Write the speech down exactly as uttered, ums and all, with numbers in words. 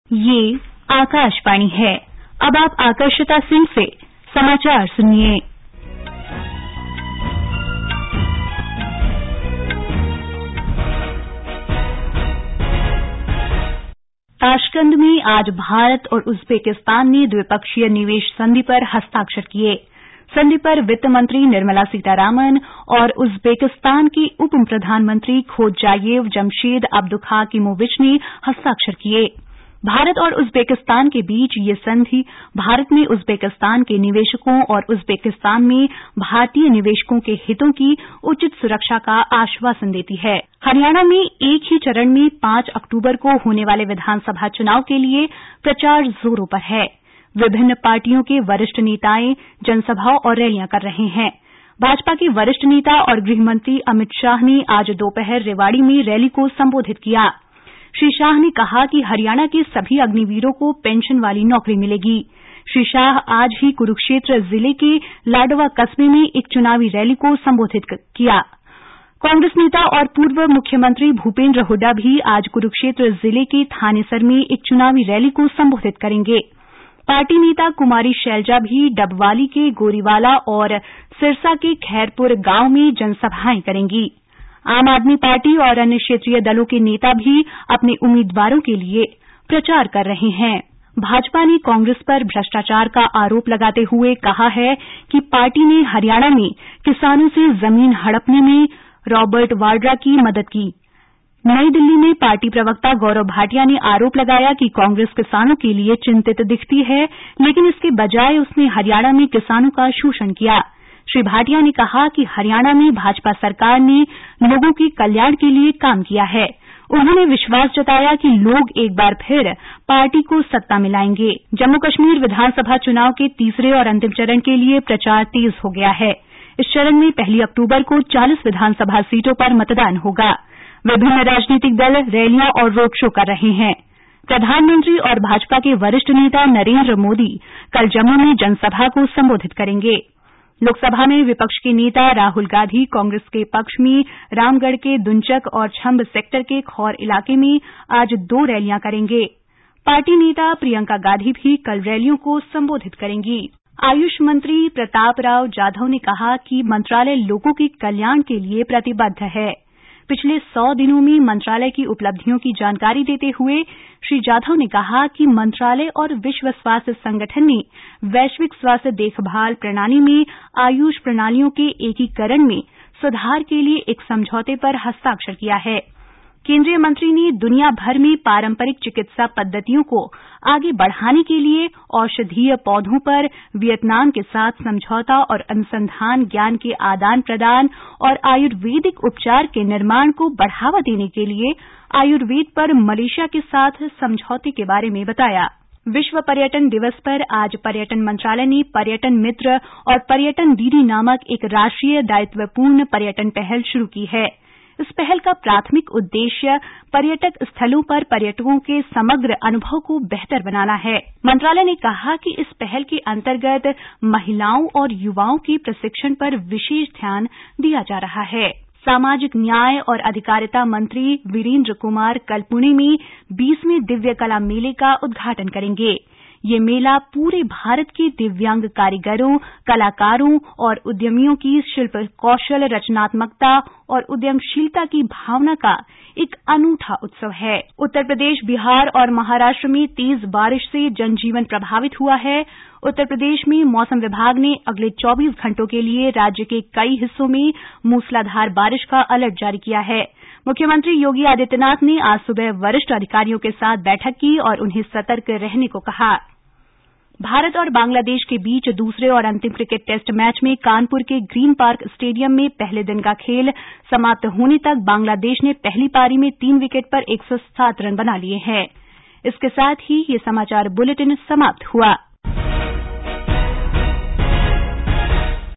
ये आकाशवाणी है। अब आप आकर्षिता सिंह से समाचार सुनिए। ताशकंद में आज भारत और उज्बेकिस्तान ने द्विपक्षीय निवेश संधि पर हस्ताक्षर किए। संधि पर वित्त मंत्री निर्मला सीतारामन और उज्बेकिस्तान के उप प्रधानमंत्री खोजायेव जमशेद अब्दुखाकिमोविच ने हस्ताक्षर किए। भारत और उज्बेकिस्तान के बीच ये संधि भारत में उज्बेकिस्तान के निवेशकों और उज्बेकिस्तान में भारतीय निवेशकों के हितों की उचित सुरक्षा का आश्वासन देती है। हरियाणा में एक ही चरण में पांच अक्टूबर को होने वाले विधानसभा चुनाव के लिए प्रचार जोरों पर है। विभिन्न पार्टियों के वरिष्ठ नेताएं जनसभा और रैलियां कर रहे हैं। भाजपा के वरिष्ठ नेता और गृहमंत्री अमित शाह ने आज दोपहर रेवाड़ी में रैली को संबोधित किया। श्री शाह ने कहा कि हरियाणा के सभी अग्निवीरों को पेंशन वाली नौकरी मिलेगी। श्री शाह आज ही कुरुक्षेत्र जिले के लाडवा कस्बे में एक चुनावी रैली को संबोधित किया। कांग्रेस नेता और पूर्व मुख्यमंत्री भूपेन्द्र हुड्डा भी आज कुरुक्षेत्र जिले के थानेसर में एक चुनावी रैली को संबोधित करेंगे। पार्टी नेता कुमारी शैलजा भी डबवाली के गोरीवाला और सिरसा के खैरपुर गांव में जनसभाएं करेंगी। आम आदमी पार्टी और अन्य क्षेत्रीय दलों के नेता भी अपने उम्मीदवारों के लिए प्रचार कर रहे हैं। भाजपा ने कांग्रेस पर भ्रष्टाचार का आरोप लगाते हुए कहा है कि पार्टी ने हरियाणा में किसानों से जमीन हड़पने में रॉबर्ट वाड्रा की मदद की। नई दिल्ली में पार्टी प्रवक्ता गौरव भाटिया ने आरोप लगाया कि कांग्रेस किसानों के लिए चिंतित दिखती है, लेकिन इसके बजाय उसने हरियाणा में किसानों का शोषण किया। श्री भाटिया ने कहा कि हरियाणा में भाजपा सरकार ने लोगों के कल्याण के लिए काम किया है। उन्होंने विश्वास जताया कि लोग एक बार फिर पार्टी को सत्ता में लाएंगे। जम्मू कश्मीर विधानसभा चुनाव के तीसरे और अंतिम चरण के लिए प्रचार तेज हो गया है। इस चरण में पहली अक्टूबर को चालीस विधानसभा सीटों पर मतदान होगा। विभिन्न राजनीतिक दल रैलियां और रोड शो कर रहे हैं। प्रधानमंत्री और भाजपा के वरिष्ठ नेता नरेंद्र मोदी कल जम्मू में जनसभा को संबोधित करेंगे। लोकसभा में विपक्ष के नेता राहुल गांधी कांग्रेस के पक्ष में रामगढ़ के दुंचक और छंब सेक्टर के खौर इलाके में आज दो रैलियां करेंगे। पार्टी नेता प्रियंका गांधी भी कल रैलियों को संबोधित करेंगी। आयुष मंत्री प्रताप राव जाधव ने कहा कि मंत्रालय लोगों के कल्याण के लिए प्रतिबद्ध है। पिछले सौ दिनों में मंत्रालय की उपलब्धियों की जानकारी देते हुए श्री जाधव ने कहा कि मंत्रालय और विश्व स्वास्थ्य संगठन ने वैश्विक स्वास्थ्य देखभाल प्रणाली में आयुष प्रणालियों के एकीकरण में सुधार के लिए एक समझौते पर हस्ताक्षर किया है। केंद्रीय मंत्री ने दुनिया भर में पारंपरिक चिकित्सा पद्धतियों को आगे बढ़ाने के लिए औषधीय पौधों पर वियतनाम के साथ समझौता और अनुसंधान ज्ञान के आदान प्रदान और आयुर्वेदिक उपचार के निर्माण को बढ़ावा देने के लिए आयुर्वेद पर मलेशिया के साथ समझौते के बारे में बताया। विश्व पर्यटन दिवस पर आज पर्यटन मंत्रालय ने पर्यटन मित्र और पर्यटन दीदी नामक एक राष्ट्रीय दायित्वपूर्ण पर्यटन पहल शुरू की है। इस पहल का प्राथमिक उद्देश्य पर्यटक स्थलों पर पर्यटकों के समग्र अनुभव को बेहतर बनाना है। मंत्रालय ने कहा कि इस पहल के अंतर्गत महिलाओं और युवाओं के प्रशिक्षण पर विशेष ध्यान दिया जा रहा है। सामाजिक न्याय और अधिकारिता मंत्री वीरेंद्र कुमार कल पुणे में बीसवें दिव्य कला मेले का उद्घाटन करेंगे। ये मेला पूरे भारत के दिव्यांग कारीगरों, कलाकारों और उद्यमियों की शिल्प कौशल, रचनात्मकता और उद्यमशीलता की भावना का एक अनूठा उत्सव है। उत्तर प्रदेश, बिहार और महाराष्ट्र में तेज बारिश से जनजीवन प्रभावित हुआ है। उत्तर प्रदेश में मौसम विभाग ने अगले चौबीस घंटों के लिए राज्य के कई हिस्सों में मूसलाधार बारिश का अलर्ट जारी किया है। मुख्यमंत्री योगी आदित्यनाथ ने आज सुबह वरिष्ठ अधिकारियों के साथ बैठक की और उन्हें सतर्क रहने को कहा। भारत और बांग्लादेश के बीच दूसरे और अंतिम क्रिकेट टेस्ट मैच में कानपुर के ग्रीन पार्क स्टेडियम में पहले दिन का खेल समाप्त होने तक बांग्लादेश ने पहली पारी में तीन विकेट पर एक सौ सात रन बना लिए हैं। इसके साथ ही ये समाचार बुलेटिन समाप्त हुआ।